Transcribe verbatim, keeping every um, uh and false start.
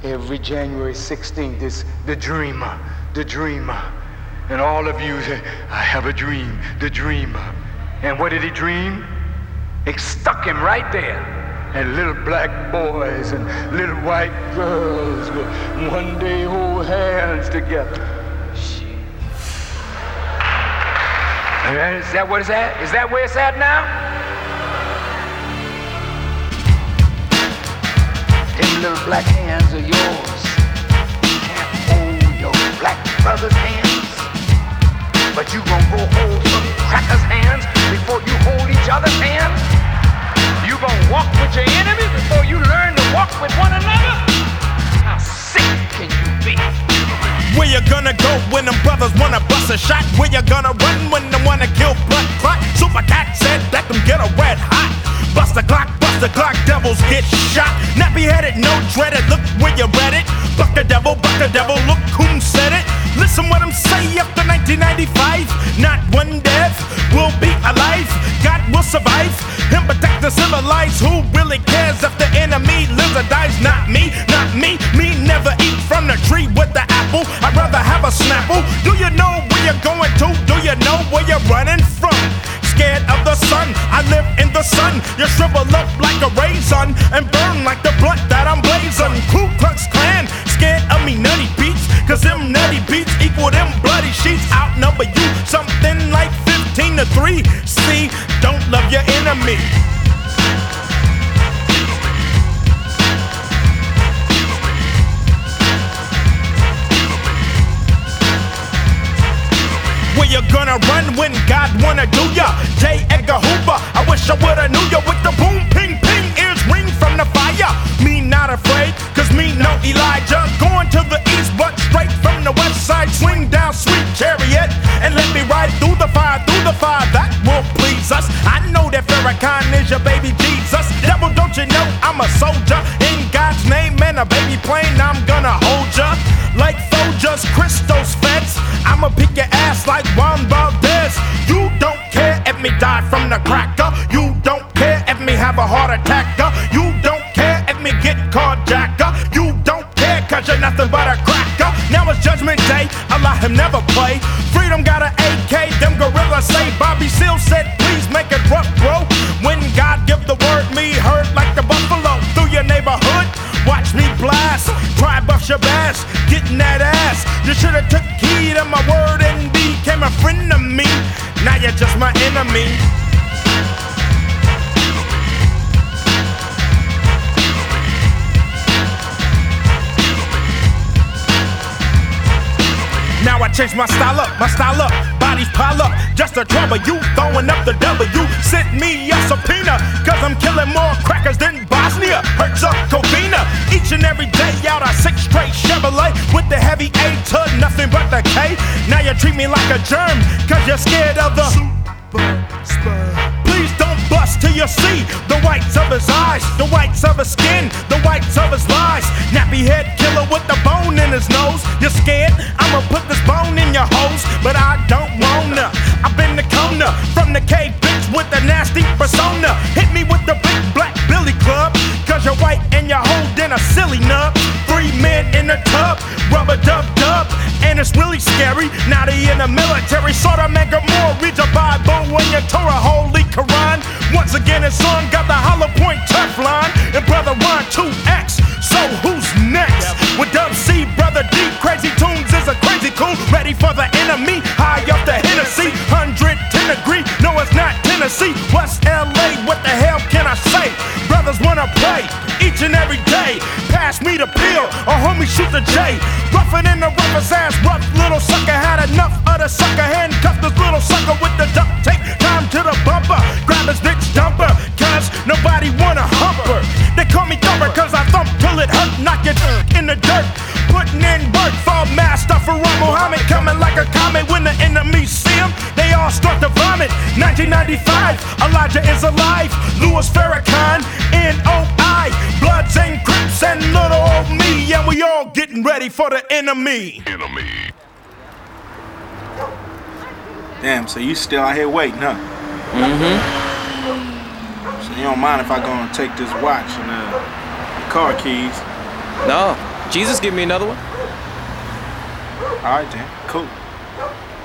Every January sixteenth is the dreamer, the dreamer. And all of you say, I have a dream, the dreamer. And what did he dream? It stuck him right there. And little black boys and little white girls will one day hold hands together. Shit. Is that what it's at? Is that where it's at now? Them little black hands are yours. You can't hold your black brother's hands, but you gonna go hold some crackers' hands before you hold each other's hands? You gonna walk with your enemy before you learn to walk with one another? How sick can you be? Where you gonna go when them brothers wanna bust a shot? Where you gonna run when them wanna kill blood clot? Super Cat said let them get a red hot. Bust the clock, bust the clock, devils get shot. Nappy headed, no dreaded, look where you read it. Buck the devil, buck the devil, look whom said it. Listen what I'm saying after nineteen ninety-five. Not one death will be alive. God will survive. Him protect the civilized. Who really cares if the enemy lives or dies? Not me, not me. Me never eat from the tree with the apple. I'd rather have a snapple. Do you know where you're going to? Do you know where you're running from? Scared of the sun, I live in the sun. You shrivel up like a raisin and burn like the blunt that I'm blazing. Ku Klux Klan, scared of me nutty beats, cause them nutty beats equal them bloody sheets. Outnumber you something like fifteen to three. See, don't love your enemy. Where you gonna run when God wanna do ya? J. Edgar Hoover, I wish I would've knew ya. With the boom, ping, ping, ears ring from the fire. Me not afraid, cause me no Elijah. Going to the east, but straight from the west side. Swing down, sweet chariot, and let me ride through the fire, through the fire. That will please us. I know that Farrakhan is your baby Jesus. Devil, don't you know I'm a soldier in God's name, and a baby plane I'm gonna hold ya. Like Folgers, Christos feds, I'ma pick your ass like Juan Valdez. You don't care if me die from the cracker. You don't care if me have a heart attack. You don't care if me get carjacker. You don't care cause you're nothing but a cracker. Now it's judgment day, Allah him never play. Freedom got an A K, them gorillas say. Bobby Seale said please make it rough, bro. When God give the word, me hurt like the buffalo. Through your neighborhood, watch me blast. Try bust your bass, getting that ass. You should've took heed of my word and became a friend of me. Now you're just my enemy. Now I change my style up, my style up, bodies pile up, just to trouble you, throwing up the W. Sent me a subpoena, cause I'm killing more crackers than Bosnia, Herzegovina. Each and every day out I six straight Chevrolet, with the heavy A to nothing but the K. Now you treat me like a germ, cause you're scared of the super spur. Please don't bust till you see the whites of his eyes, the whites of his skin, the whites of his lies. Nappy head killer with the bone in his nose. You're scared? I'ma put this bone in your hose, but I don't wanna. I've been the corner from the cave bitch with the nasty persona. Hit me with the big black Billy Club, cause you're white and you're holding a silly nub. Three men in a tub, rubber dub dub, and it's really scary. Now they in the military, sorta make a more. Read your Bible when your Torah, Holy Quran. Once again, his son got the hollow point Teflon, and brother Ron two X. So who's next? With Dub C, brother D, Crazy Tunes is a crazy cool. Ready for the enemy, high up the Hennessy, one hundred ten degree. No, it's not Tennessee. West L A, what the hell can I say? Brothers wanna play each and every day. Pass me the pill, or homie shoot the J. Roughin' in the roughest ass, rough little sucker. Had enough of the sucker, handcuffed this little sucker with the duct tape. Time to the bumper, grab his bitch dumper, cause nobody wanna hump her. They call me thumper cause I thump till it hurt. Knock your in the dirt, putting in work for Master Farah Muhammad. Coming like a comet when the enemy see him, they all start to vomit. nineteen ninety-five, Elijah is alive. Louis Farrakhan, N O I, Bloods and Crips and little old me, and we all getting ready for the enemy. Enemy. Damn, so you still out here waiting, huh? Mm-hmm. So you don't mind if I go and take this watch and uh, the car keys? No, Jesus give me another one. All right, then. Cool.